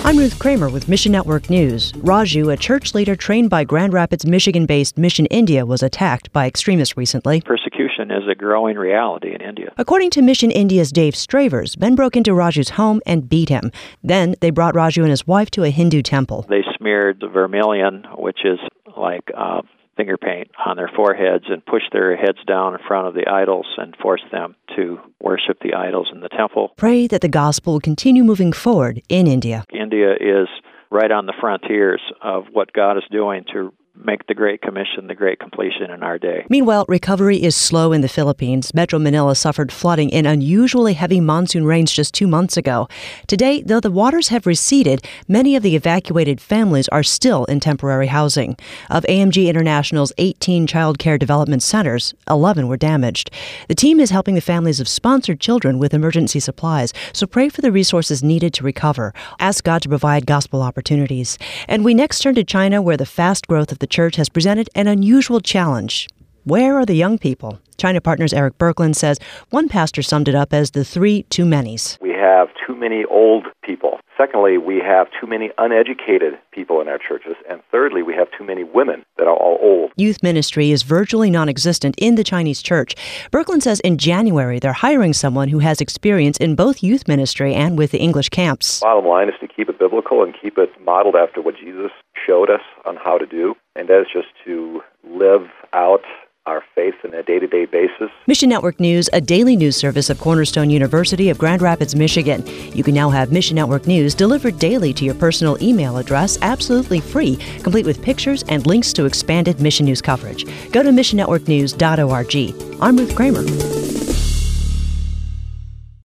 I'm Ruth Kramer with Mission Network News. Raju, a church leader trained by Grand Rapids, Michigan-based Mission India, was attacked by extremists recently. Persecution is a growing reality in India. According to Mission India's Dave Stravers, men broke into Raju's home and beat him. Then they brought Raju and his wife to a Hindu temple. They smeared the vermilion, which is like finger paint, on their foreheads and pushed their heads down in front of the idols and forced them to worship the idols in the temple. Pray that the gospel will continue moving forward in India. India is right on the frontiers of what God is doing to make the Great Commission the Great Completion in our day. Meanwhile, recovery is slow in the Philippines. Metro Manila suffered flooding in unusually heavy monsoon rains just 2 months ago. Today, though the waters have receded, many of the evacuated families are still in temporary housing. Of AMG International's 18 child care development centers, 11 were damaged. The team is helping the families of sponsored children with emergency supplies, so pray for the resources needed to recover. Ask God to provide gospel opportunities. And we next turn to China, where the fast growth of the church has presented an unusual challenge. Where are the young people? China Partners Eric Berkland says one pastor summed it up as the 3 too manys. We have too many old people. Secondly, we have too many uneducated people in our churches. And thirdly, we have too many women that are all old. Youth ministry is virtually non-existent in the Chinese church. Berkland says in January they're hiring someone who has experience in both youth ministry and with the English camps. Bottom line is to keep it biblical and keep it modeled after what Jesus showed us on how to do. And that is just to live out our faith on a day-to-day basis. Mission Network News, a daily news service of Cornerstone University of Grand Rapids, Michigan. You can now have Mission Network News delivered daily to your personal email address, absolutely free, complete with pictures and links to expanded Mission News coverage. Go to missionnetworknews.org. I'm Ruth Kramer.